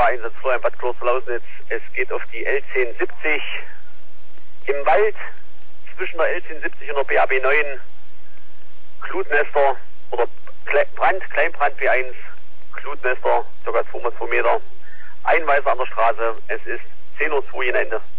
Einsatz Florian Bad Kloster-Lausnitz. Es geht auf die L1070 im Wald zwischen der L1070 und der BAB 9. Glutnester oder Kleinbrand B1, Glutnester, ca. 2x2 Meter. Einweiser an der Straße. Es ist 10:02 Uhr Ende.